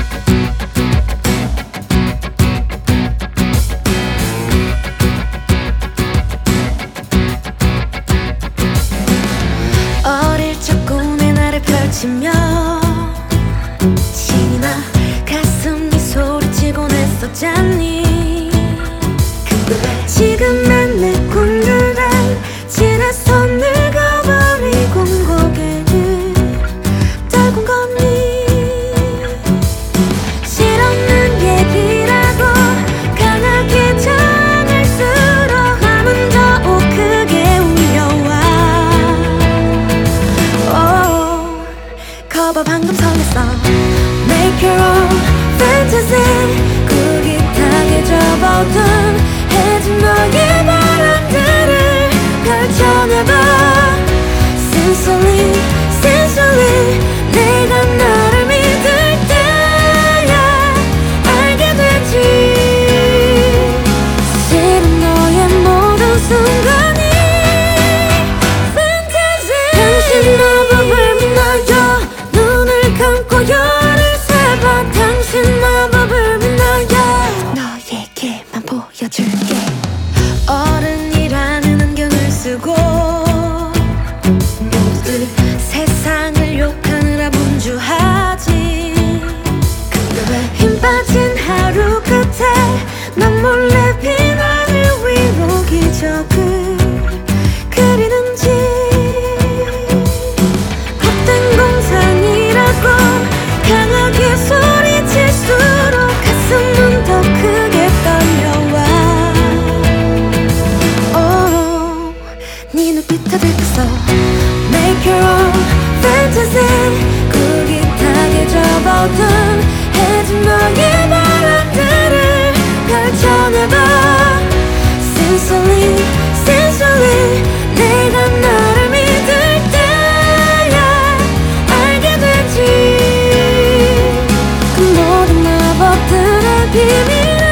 어릴 적 꿈의 나를 펼치며 신이 나 가슴이 소리치곤 했었잖니. 근데 왜 지금 난 내 꿈들을 지나서 늙어버리고 고개를 떨군 거니. 실없는 얘기라고 강하게 전할수록 하면 더 크게 울려와. 거봐 방금 설렜어. Make your own fantasy. 굴깃하게 접어둔 해진 너의 바람들을 펼쳐내봐. Sincerely, sincerely 내가 너를 믿을 때야 알게 되지. 사실은 너의 모든 순간이 fantasy. 당신 마법을 믿나요? 눈을 감고 열을 세봐. 당신 마법을 믿나요? 너에게만 보여줄게. 어른이라는 안경을 쓰고 모두들 세상을 욕하느라 분주하지. 근데 왜 힘 빠진 하루 끝에 넌 몰래 비난을 위로 기적을 그리는지. 헛된 공상이라고 강하게 소리칠수록 가슴은 더 크게 떨려와. 네 눈빛에 들켰어. Make your own fantasy. 굴깃하게 접어둔 해진 너의 바람들을 펼쳐내봐. Sincerely, sincerely 내가 너를 믿을 때야 알게 되지. 그 모든 마법들의 비밀을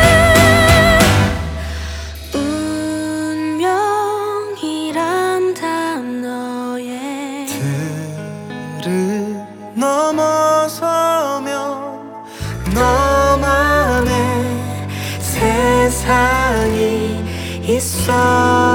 운명이란 단어에 들을 넘어서면 너만의 세상이 있어.